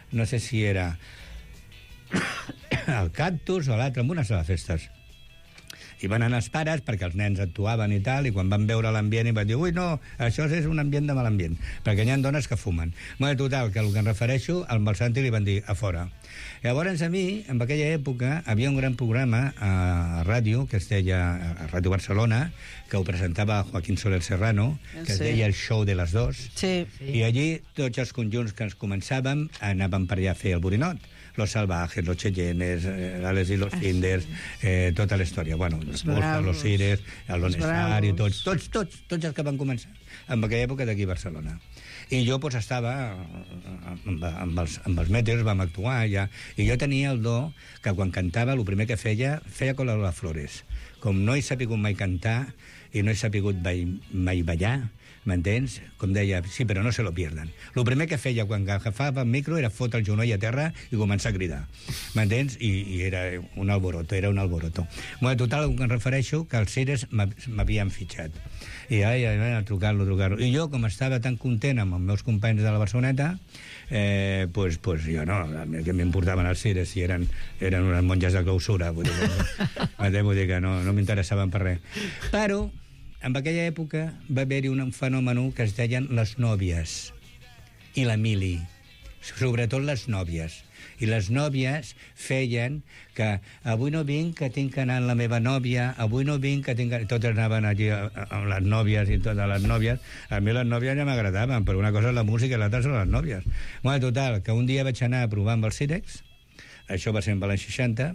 el Cactus o l'altre, en una sala de festes. I van anar els pares perquè els nens actuaven i tal, i quan van veure l'ambient i van dir, ui, no, això és un ambient de mal ambient, perquè hi ha dones que fumen. Bueno, total, que el que em refereixo, al Santi li van dir, a fora. Llavors, a mi, en aquella època, havia un gran programa a ràdio, que es deia a Ràdio Barcelona, que ho presentava Joaquín Soler Serrano, que es deia El show de les dos.
Sí.
I allí tots els conjunts que ens començàvem anàvem per allà a fer el borinot. Los Salvajes, los Cheyennes, Alex y los Finders, tota la història. Bueno, los Murcias, los Cires, el Lonestar i tots els que van començar en aquella època d'aquí a Barcelona. I jo pues, estava amb els Meteors, vam actuar ja, i jo tenia el do que quan cantava el primer que feia con les Flores. Com no he sapigut mai cantar i no he sapigut mai ballar, m'entens? Com deia, sí, però no se lo pierdan. El primer que feia quan agafava el micro era fotre el genoll a terra i començar a cridar, m'entens? I era un alboroto. Bueno, total, em refereixo que els Cires m'havien fitxat. I a trucar-lo. I jo, com estava tan content amb els meus companys de la Barceloneta, pues jo no, que m'importaven els Cires si eren unes monges de clausura, vull dir que no m'interessaven per res. Però en aquella època va haver-hi un fenomen que es deien les nòvies i la mili, sobretot les nòvies. I les nòvies feien que avui no vinc, que tinc que anar amb la meva nòvia, avui no vinc, que tinc que... Totes anaven allí amb les nòvies i totes les nòvies. A mi les nòvies ja m'agradaven, però una cosa és la música i l'altra són les nòvies. Bueno, total, que un dia vaig anar a provar amb el Cirex, això va ser en l'any 60,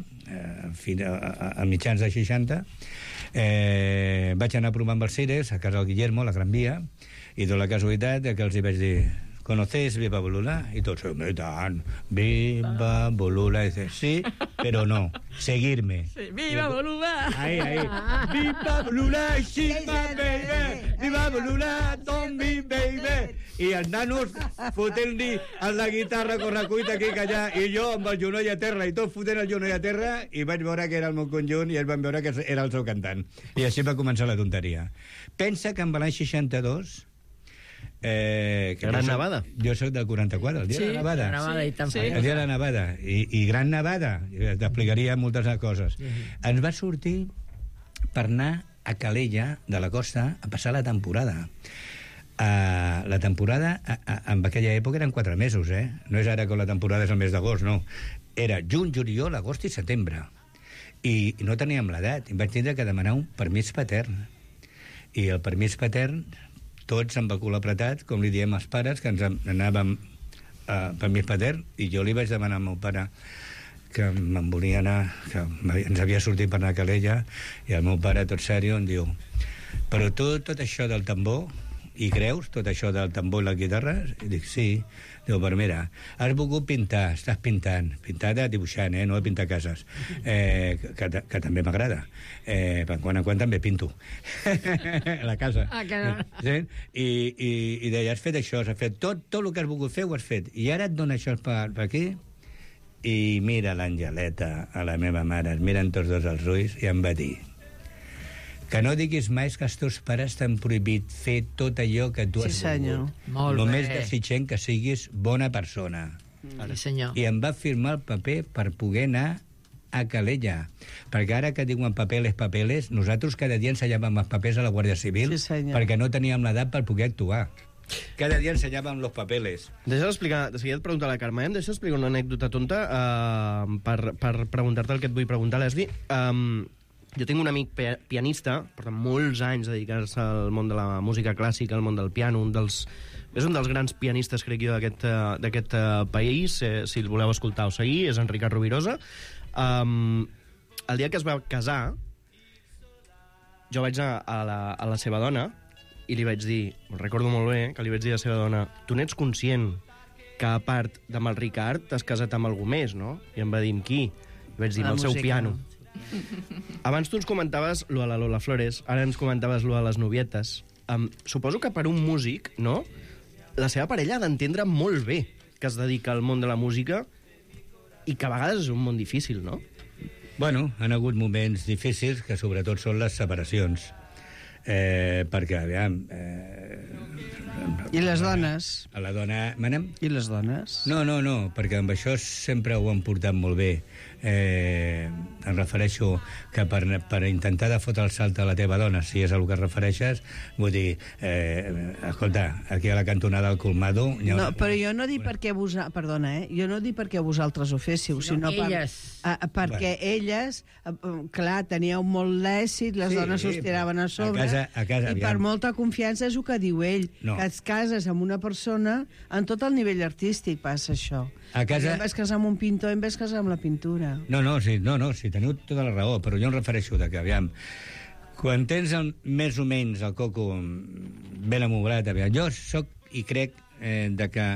a mitjans de 60, vaig anar a provar amb el Cirex a casa del Guillermo, a la Gran Via, i de la casualitat que els hi vaig dir, ¿conocéis Viva Bolula? Y todos, tan, Viva Bolula. Y dice, sí, pero no, seguirme.
Sí, Viva Bolula.
Ahí. Viva Bolula, sí, baby. Viva Bolula, don't be baby. I els nanos fotent-li a la guitarra correcuita aquí que allà, i jo amb el genoll a terra, i tot fotent el genoll a terra, i vaig veure que era el meu conjunt, i ells van veure que era el seu cantant. I així va començar la tonteria. Pensa que en l'any 62...
Gran Nevada.
Jo soc del 44, el dia de la Nevada. El dia de la Nevada. I Gran Nevada, t'explicaria moltes coses. Ens va sortir per anar a Calella de la Costa a passar la temporada. La temporada, en aquella època, eren 4 mesos, eh? No és ara que la temporada és el mes d'agost, no. Era juny, juliol, agost i setembre. I no teníem l'edat. Em vaig tindre que demanar un permís patern. I el permís patern, tots amb el cul apretat, com li diem als pares, que ens anàvem a permís patern, i jo li vaig demanar al meu pare que me'n volia anar, que ens havia sortit per anar a Calella, i el meu pare, tot sèrio, em diu: però tu, tot això del tambor, i creus tot això del tambor i la guitarra? I dic, sí. Diu, però mira, has volgut pintar, estàs pintant dibuixant, no de pintar cases, que també m'agrada. Per quan en quan també pinto. La casa. Sí? I deia, has fet això, has fet tot el que has volgut fer, ho has fet. I ara et dona això per aquí? I mira l'Angeleta, a la meva mare, es miren tots dos els ulls, i em va dir: que no diguis mai que els teus pares t'han prohibit fer tot allò que tu has volgut. Només desitgem que siguis bona persona.
Sí, senyor.
I em va firmar el paper per poder anar a Calella. Perquè ara que diuen papeles, nosaltres cada dia ensenyàvem els papers a la Guàrdia Civil, perquè no teníem l'edat per poder actuar. Cada dia ensenyàvem els papeles.
Deixa'm explicar, de seguida et pregunto a la Carme, deixa'm explicar una anècdota tonta per preguntar-te el que et vull preguntar, Leslie. Jo tinc un amic pianista, porta molts anys a dedicar-se al món de la música clàssica, al món del piano, és un dels grans pianistes, crec jo, d'aquest país. Si el voleu escoltar o seguir, és en Ricard Rovirosa. El dia que es va casar, jo vaig anar a la seva dona i li vaig dir, me'n recordo molt bé, que li vaig dir a la seva dona: tu n'ets conscient que, a part d'amb el Ricard, t'has casat amb algú més, no? I em va dir, amb qui? I vaig dir, amb el seu piano. Abans tu ens comentaves lo de la Lola Flores, ara ens comentaves lo de les novietes. Suposo que per un músic, no?, la seva parella ha d'entendre molt bé que es dedica al món de la música i que a vegades és un món difícil, no?
Bueno, han hagut moments difícils, que sobretot són les separacions. Perquè, aviam...
I les dones?
A la dona... Manem?
I les dones?
No, perquè amb això sempre ho han portat molt bé. Em refereixo que per intentar de fotre el salt a la teva dona, si és a el que et refereixes, vull dir, escolta, aquí a la cantonada del Colmado...
No, però jo no dic perquè jo no dic perquè vosaltres ho féssiu, sinó perquè elles, clar, teníeu molt d'èxit, les dones s'ho tiraven a sobre, i per molta confiança és el que diu ell, que et cases amb una persona, en tot el nivell artístic passa això. Jo em vaig casar amb un pintor i em vaig casar amb la pintura.
Sí, teniu tota la raó, però jo em refereixo que, aviam, quan tens més o menys el coco ben amoblat, aviam, jo soc i crec de que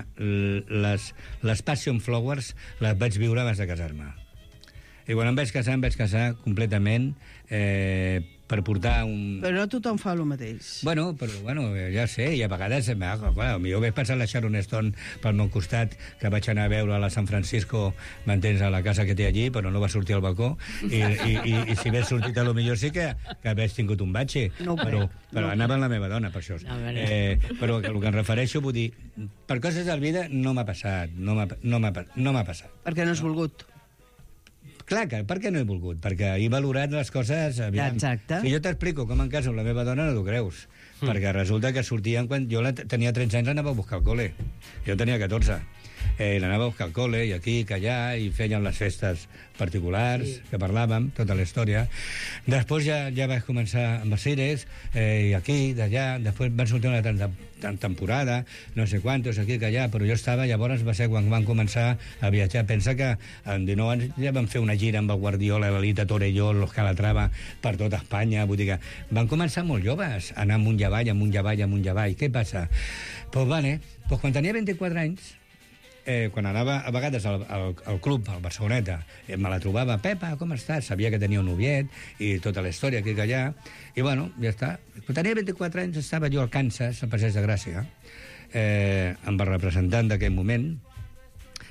les Passion Flowers les vaig viure abans de casar-me. I quan em vaig casar completament per portar un...
Però no tothom fa el mateix.
Bueno, ja sé, i a vegades, clar, jo vaig passar la Sharon Stone pel meu costat, que vaig anar a veure a la San Francisco, m'entens, a la casa que té allí, però no va sortir al balcó, i si hagués sortit, a lo millor sí que hagués tingut un batxe, però anava amb la meva dona, per això. Però el que em refereixo, vull dir, per coses de la vida no m'ha passat, no m'ha passat.
Perquè no has volgut.
Clar, per què no he volgut? Perquè he valorat les coses...
Exacte.
Si jo t'explico com em caso amb la meva dona, no t'ho creus. Perquè resulta que sortien quan... Jo tenia 13 anys, l'anava a buscar al col·le. Jo tenia 14. L'anava a buscar al col·le, i aquí, que allà, i feien les festes particulars, que parlàvem, tota la història. Després ja vaig començar amb els Cires, i aquí, d'allà, després van sortir una temporada, no sé quantos, aquí, que allà, però jo estava, llavors va ser quan van començar a viatjar. Pensa que amb 19 anys ja van fer una gira amb el Guardiola, l'Elita Torelló, los Calatrava, per tota Espanya, vull dir que van començar molt joves, a anar amunt i avall. Què passa? Doncs quan tenia 24 anys, quan anava a vegades al club, al Barceloneta, me la trobava: Pepa, com estàs? Sabia que tenia un noviet i tota la història aquí i allà, i bueno, ja està. Quan tenia 24 anys estava jo al Kansas, al Passeig de Gràcia, amb el representant d'aquell moment,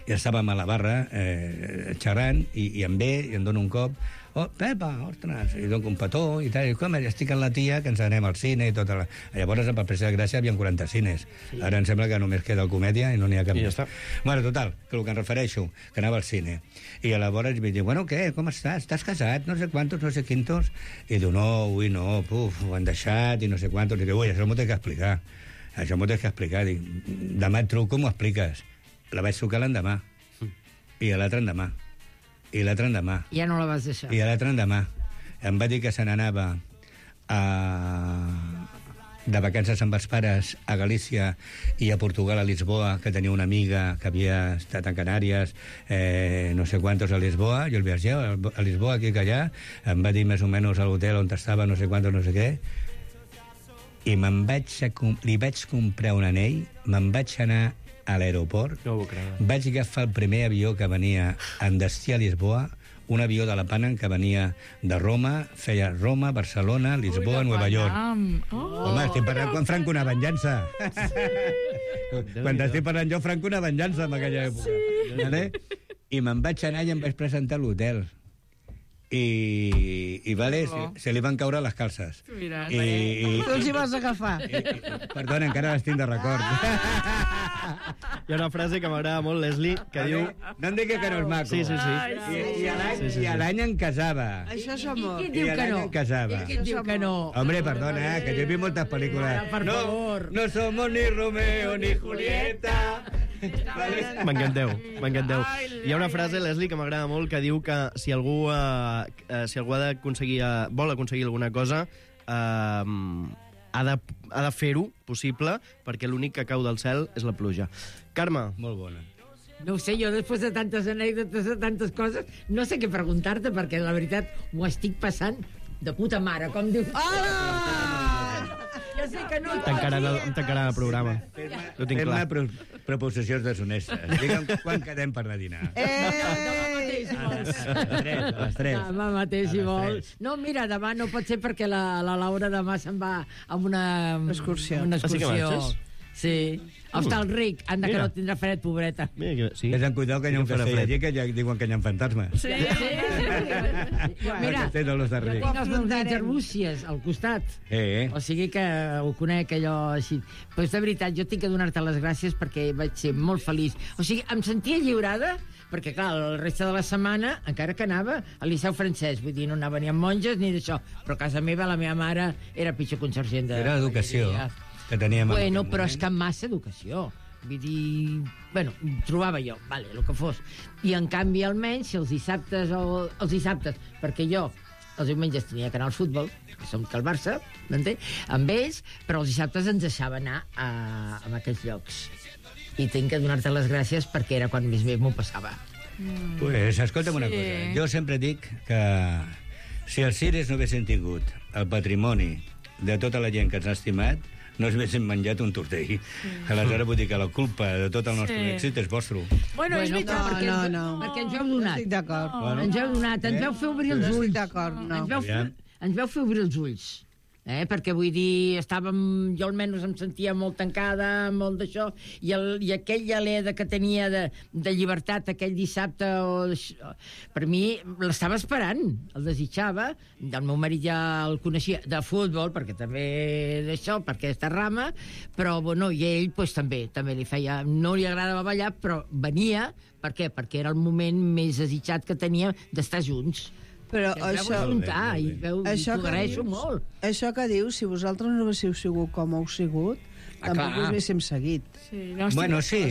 i estàvem a la barra xerrant, i em ve i em dona un cop. Oh, Pepa, ostres, i dono un petó i tal, i com, estic amb la tia, que ens anem al cine i tota la... Llavors, per Passeig de Gràcia, hi havia 40 cines. Ara em sembla que només queda el Comèdia i no n'hi ha cap.
I ja està.
Bueno, total, que el que em refereixo, que anava al cine. I llavors em diu, bueno, què, com estàs? Estàs casat? No sé quantos, no sé quintos? I diu, no, ui, no, puf, ho han deixat i no sé quantos. I diu, ui, això m'ho t'he d'explicar. Això m'ho t'he d'explicar. Dic, demà et truco, m'ho expliques. La vaig trucar l'endemà. I l'altre endemà. I l'altre endemà.
Ja no la vas deixar.
I l'altre endemà. Em va dir que se n'anava de vacances amb els pares a Galícia i a Portugal, a Lisboa, que tenia una amiga que havia estat a Canàries, no sé quantos a Lisboa, jo el viatge a Lisboa, aquí que allà, em va dir més o menys a l'hotel on estava, no sé quantos, no sé què, i li vaig comprar un anell, me'n vaig anar a l'aeroport, vaig agafar el primer avió que venia en destí a Lisboa, un avió de la Panam que venia de Roma, feia Roma, Barcelona, Lisboa, Nueva York. Home, estic parlant quan Franco una venjança. Quan estic parlant jo, Franco una venjança en aquella època. I me'n vaig anar i em vaig presentar a l'hotel. I vale, se li van caure les calces.
Mira, tu els hi vas agafar.
Perdona, encara les tinc de record.
Hi ha una frase que m'agrada molt, Leslie, que diu...
No em digui que no és maco.
Sí, sí, sí.
I a l'any em casava.
Això és amor.
Qui diu que no?
Em casava.
Qui diu que no?
Hombre, perdona, que jo he vist moltes pel·lícules.
Per favor.
No somos ni Romeo ni Julieta.
M'encanteu. Hi ha una frase, Leslie, que m'agrada molt, que diu que si algú ha d'aconseguir, vol aconseguir alguna cosa, ha de fer-ho possible, perquè l'únic que cau del cel és la pluja. Carme.
Molt bona.
No ho sé, jo després de tantes anècdotes, de tantes coses, no sé què preguntar-te, perquè la veritat m'ho estic passant de puta mare, com dius. Ja sé que no...
Tancarà el programa. Ho tinc clar.
Fem-me proposicions deshonestes. Digue'm quan quedem per anar a dinar. A les 3.
Demà mateix, si vols. No, mira, demà no pot ser perquè la Laura demà se'n va amb una excursió.
Sí que marxes?
Sí. Està el ric, anda que no tindrà fred, pobreta.
Sí. Tens cuidado que hi ha un castell allí que ja diuen que hi ha fantasmes.
Sí. Mira, jo tinc els muntanyes arbúcies al costat. O sigui que ho conec, allò així. Però de veritat, jo tinc que donar-te les gràcies perquè vaig ser molt feliç. O sigui, em sentia lliurada, perquè, clar, el resta de la setmana, encara que anava al Liceu Francès, vull dir, no anava ni amb monges ni d'això, però a casa meva la meva mare era pitjor que un sergent de...
Era educació que teníem...
Bueno, però és que massa educació. Vull dir... Bueno, trobava jo, vale, el que fos. I, en canvi, almenys, si els dissabtes, perquè jo els diumenges tenia que anar al futbol, que som que el Barça, m'entens? Amb ells, però els dissabtes ens deixava anar a aquells llocs. I tinc que donar-te les gràcies perquè era quan més bé m'ho passava.
Pues, escolta'm una cosa. Jo sempre dic que si els Cires no haguessin tingut el patrimoni de tota la gent que ens ha estimat, no es haguessin menjat un tortell. Aleshores vull dir que la culpa de tot el nostre èxit és vostre.
Bueno, és veritat.
Perquè ens heu donat.
Estic d'acord.
Ens heu donat, ens veu fer obrir els ulls.
Estic d'acord, no.
Ens veu fer obrir els ulls. Perquè vull dir, jo almenys em sentia molt tancada, molt d'això, i aquell alè que tenia de llibertat aquell dissabte, per mi l'estava esperant, el desitjava. El meu marit ja el coneixia de futbol, perquè també d'això, per aquesta rama, però bueno, i ell pues, també li feia, no li agradava ballar, però venia, per què? Perquè era el moment més desitjat que tenia d'estar junts.
Però
això t'ho agraeixo molt.
Això que dius, si vosaltres no haguéssiu sigut com heu sigut, tampoc us haguéssim seguit.
Bueno, sí.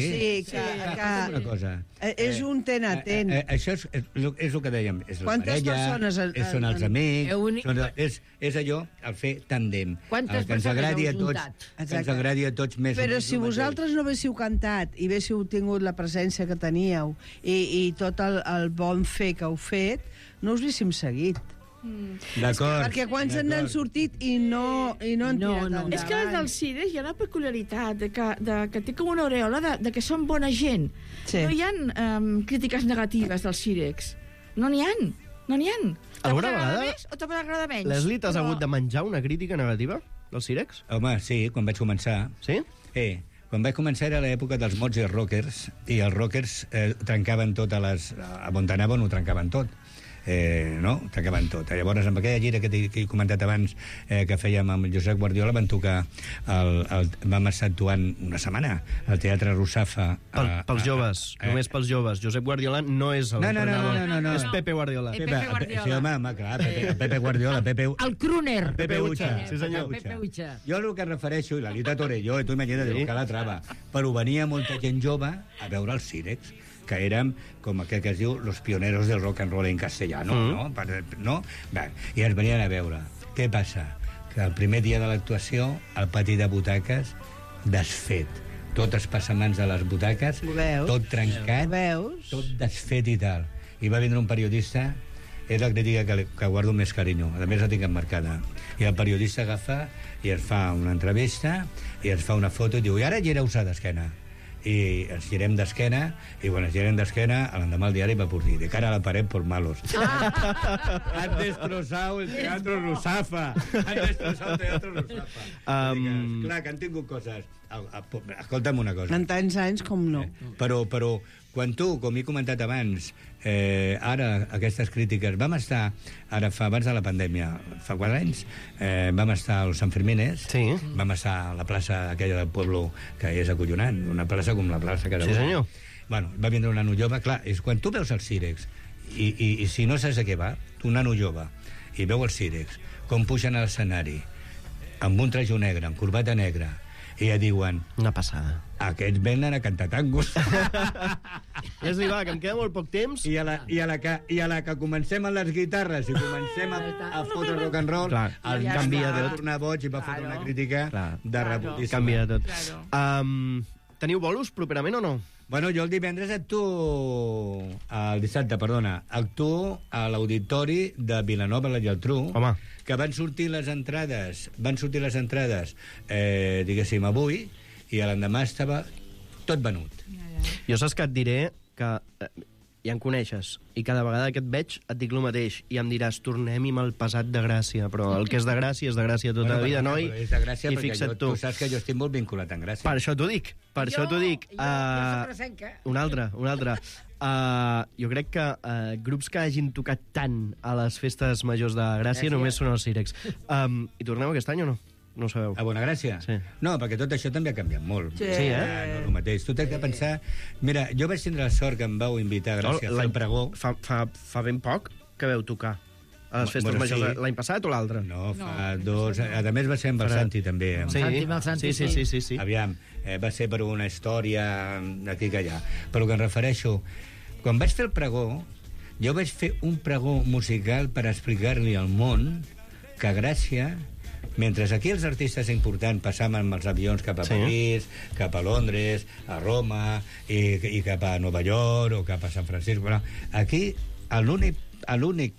Una cosa. És un ten-a-ten.
Això és el que dèiem. És la parella, són els amics, és allò, el fer tàndem.
Quantes persones heu juntat?
Que ens agradi a tots més.
Però si vosaltres no haguéssiu cantat i haguéssiu tingut la presència que teníeu i tot el bon fer que heu fet, no us haguéssim seguit.
D'acord.
Perquè quan se n'han sortit i no han tirat endavant.
És que dels Cires hi ha una peculiaritat que té com una aureola de que són bona gent. No hi ha crítiques negatives dels Cirex. No n'hi ha. Te pot agradar més o te pot agradar menys?
Leslie, t'has hagut de menjar una crítica negativa dels Cirex?
Home, sí, quan vaig començar.
Sí?
Quan vaig començar era l'època dels mods i els rockers, i els rockers trencaven totes les... On anaven ho trencaven tot. No? Trencaven tot. Llavors, amb aquella gira que he comentat abans que fèiem amb el Josep Guardiola, vam tocar vam estar actuant una setmana al Teatre Russafa.
Pels joves, només pels joves. Josep Guardiola no és l'entrenador.
No.
És Pepe Guardiola.
Sí, home, clar, Pepe Guardiola.
El crooner.
Pepe Ucha.
Sí, senyor.
Pepe Ucha.
Jo el que refereixo, i l'Alita Torelló, tu imagina't de Calatrava, però venia molta gent jove a veure els Cirex, que érem, com aquell que es diu, los pioneros del rock and roll en castellano, no? Bé, i ens venien a veure. Què passa? Que el primer dia de l'actuació, el pati de butaques, desfet. Tot es passa mans de les butaques, tot trencat, tot desfet i tal. I va vindre un periodista, és la crítica que guardo més carinyo, a més la tinc emmarcada. I el periodista agafa i es fa una entrevista, i es fa una foto i diu, i ara gireu-se d'esquena. I ens girem d'esquena, i quan ens girem d'esquena, l'endemà el diari va por dir, de cara a la paret por malos. Han destrozado el Teatro Russafa. Han destrozado el Teatro Russafa. Clar, que han tingut coses. Escolta'm una cosa.
En tants anys com no.
Però quan tu, com he comentat abans, ara aquestes crítiques, vam estar, abans de la pandèmia, fa 4 anys, vam estar als Sanfermines, vam estar a la plaça aquella del Pueblo, que és acollonant, una plaça com la plaça Carabobo.
Sí, senyor.
Bueno, va vindre un nano jove, clar, és quan tu veus els Cirex, i si no saps a què va, un nano jove, i veu els Cirex, com pugen a l'escenari, amb un trajo negre, amb corbata negra, i ja diuen...
Una passada.
Aquests venen a cantar tangos.
Leslie, va, que em queda molt poc temps.
I a la que comencem amb les guitarres i comencem a fotre rock and roll, el canvia tot. Va tornar boig i va fotre una crítica de rebutíssima.
Canvia tot. Teniu bolos properament o no?
Bueno, jo el divendres actuo... El dissabte, perdona. Actuo a l'Auditori de Vilanova i la Geltrú.
Home.
Que van sortir les entrades, diguéssim, avui, i l'endemà estava tot venut.
Jo saps que et diré que ja em coneixes, i cada vegada que et veig et dic el mateix, i em diràs, tornem-hi amb el pesat de Gràcia, però el que és de Gràcia tota la vida, noi,
és de Gràcia,
i
perquè
fixa't tu.
Tu saps que jo estic molt vinculat amb Gràcia.
Per això t'ho dic, Jo
soc resenca.
Un altre. Jo crec que grups que hagin tocat tant a les festes majors de Gràcia només són els Cirex. I torneu aquest any o no? No ho sabeu.
A Bonagràcia?
Sí.
No, perquè tot això també ha canviat molt.
Sí,
eh?
No és el mateix. Tu tens que pensar... Mira, jo vaig tindre la sort que em vau invitar a Gràcia a fer el pregó.
Fa ben poc que veu tocar a les festes majors. L'any passat o l'altre?
No, fa 2... A més va ser amb el Santi, també.
Sí.
Aviam, va ser per una història d'aquí que allà. Però que em refereixo... Quan vaig fer el pregó, jo vaig fer un pregó musical per explicar-li al món que Gràcia... Mentre aquí els artistes importants passaven amb els avions cap a París, cap a Londres, a Roma, i cap a Nova York o cap a San Francisco, però aquí l'únic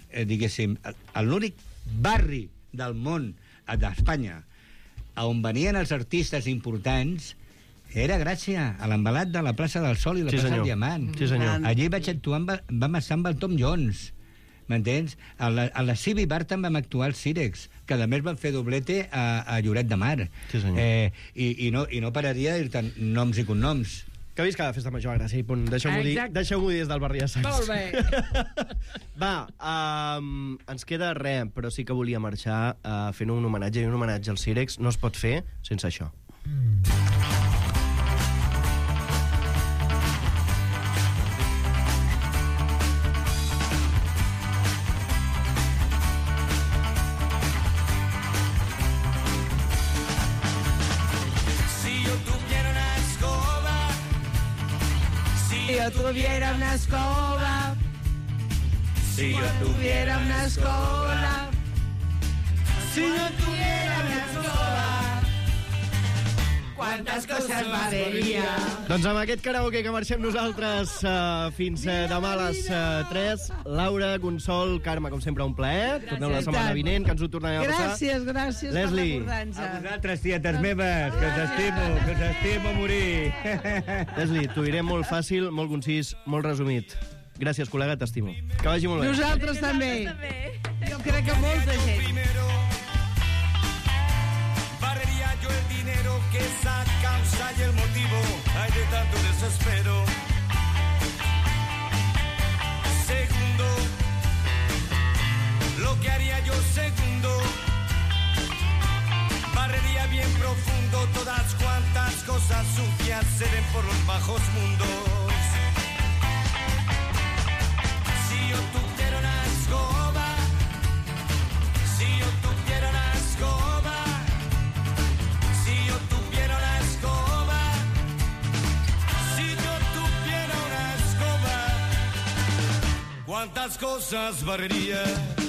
barri del món d'Espanya on venien els artistes importants era Gràcia, a l'embalat de la plaça del Sol i la plaça del Diamant.
Sí, senyor.
Allí vaig actuar, vam estar amb el Tom Jones. M'entens? A la Civi Bar també vam actuar als Cirex, que a més van fer doblete a Lloret de Mar.
Sí, senyor.
I no pararia de dir-te noms i cognoms.
Que visca la festa major a Gràcia, i punt. Deixeu-m'ho dir des del barri de Sants.
Molt bé.
Va, ens queda res, però sí que volia marxar fent un homenatge, i un homenatge als Cirex no es pot fer sense això.
Tuviera una escoba, si yo tuviera una escoba, si yo tuviera una escoba, quantes coses faria.
Doncs amb aquest karaoke que marxem nosaltres fins demà a les 3. Laura, Consol, Carme, com sempre, un plaer. Torneu la setmana vinent, que ens ho tornarem a passar.
Gràcies
Leslie,
per recordar-nos.
A vosaltres, tietes meves, que us estimo a morir.
Leslie, t'ho diré molt fàcil, molt concís, molt resumit. Gràcies, col·lega, t'estimo. Que vagi molt bé.
Nosaltres també. Jo crec que molta gent.
Barrería yo el dinero que esa causa y el motivo tanto desespero. Segundo, lo que haría yo segundo, barrería bien profundo todas cuantas cosas sucias se ven por los bajos mundos. Si yo tuviera una escoba, si yo tuviera una escoba, si yo tuviera una escoba, si yo tuviera una escoba, cuántas cosas barrería.